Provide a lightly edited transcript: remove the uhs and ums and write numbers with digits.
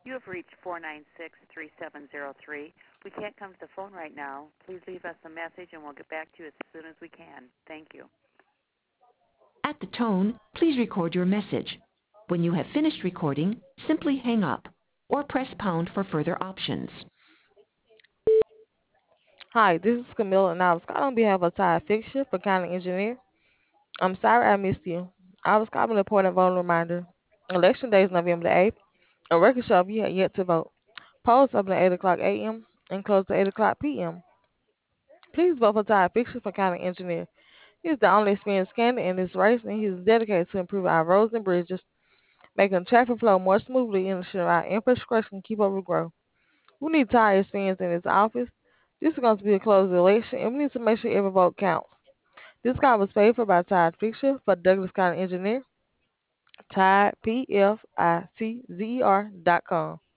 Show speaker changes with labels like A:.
A: You have reached 496-3703. We can't come to the phone right now. Please leave us a message and we'll get back to you as soon as we can. Thank you.
B: At the tone, please record your message. When you have finished recording, simply hang up or press pound for further options.
C: Hi, this is Camilla, and I was calling on behalf of Todd Fixture for County Engineer. I'm sorry I missed you. I was calling an important voting reminder. Election day is November the 8th, and record show if you have yet to vote. Polls open at 8 o'clock a.m. and close at 8 o'clock p.m. Please vote for Todd Fixture for County Engineer. He is the only experienced candidate in this race, and he is dedicated to improving our roads and bridges, making traffic flow more smoothly, and ensuring our infrastructure can keep up with growth. We need Todd experience in his office. This is going to be a closed election, and we need to make sure every vote counts. This call was paid for by Todd Fisher for Douglas County Engineer, Todd, PFICZER.com.